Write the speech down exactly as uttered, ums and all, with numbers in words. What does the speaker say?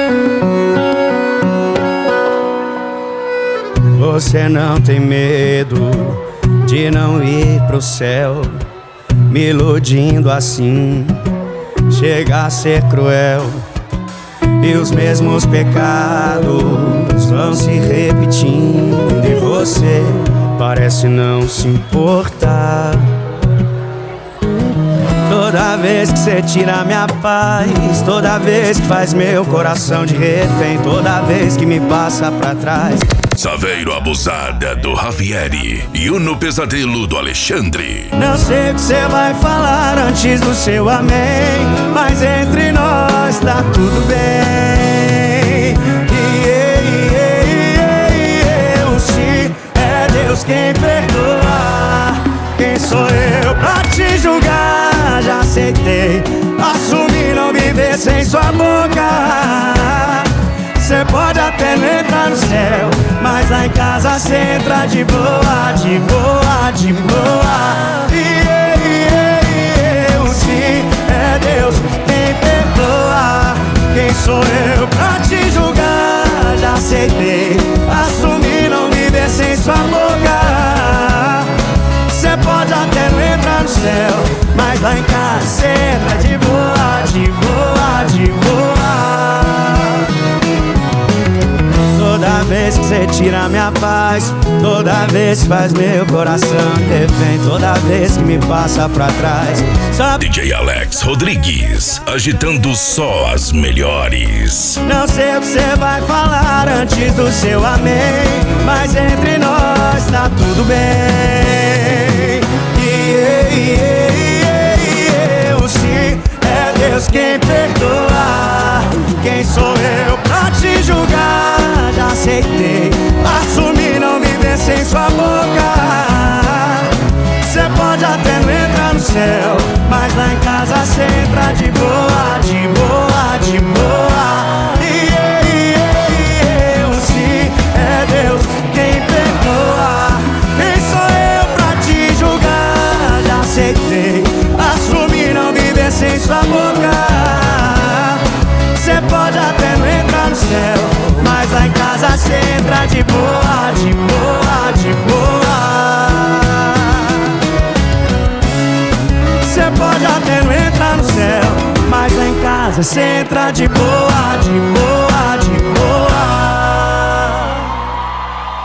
Você não tem medo de não ir pro céu, me iludindo assim chega a ser cruel. E os mesmos pecados vão se repetindo e você parece não se importar. Toda vez que você tira minha paz, toda vez que faz meu coração de refém, toda vez que me passa pra trás. Saveiro Abusada do Javieri e o No Pesadelo do Alexandre. Não sei o que você vai falar antes do seu amém, mas entre nós tá tudo bem. Yeah, yeah, yeah, yeah. Se é Deus quem perdoa, quem sou eu pra te julgar? Já aceitei, assumi não viver sem sua boca. Cê pode até não entrar no céu, mas lá em casa cê entra de boa, de boa, de boa. Yeah, yeah, yeah. Se é Deus quem perdoa, quem sou eu pra te julgar? Já aceitei, assumi não viver sem sua boca. Cê pode até não entrar no céu, mas lá em casa cê entra de boa, de boa, de boa. Toda vez que você tira minha paz, toda vez que faz meu coração refém, toda vez que me passa pra trás. Só D J Alex Rodrigues, agitando só as melhores. Não sei o que você vai falar antes do seu amém, mas entre nós tá tudo bem. Yeah, yeah, yeah, yeah. Se é Deus quem perdoa, quem sou eu pra te julgar? Já aceitei, assumi não viver sem sua boca. Cê pode até não entrar no céu, mas lá em casa cê entra de boa, de boa, de boa. Yeah, yeah, yeah. Se é Deus quem perdoa, quem sou eu pra te julgar? Já aceitei, assumi não viver sem sua boca. Cê pode até não entrar no céu, mas lá em casa cê entra de boa, de boa, de boa. Cê pode até não entrar no céu, mas lá em casa cê entra de boa, de boa, de boa.